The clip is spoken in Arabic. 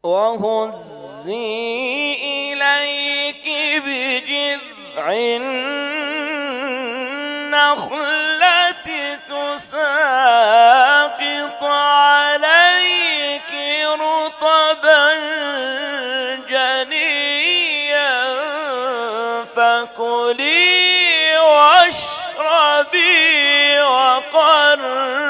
وهزي إليك بجذع النخلة تساقط عليك رطبا جنيا فكلي واشربي وقري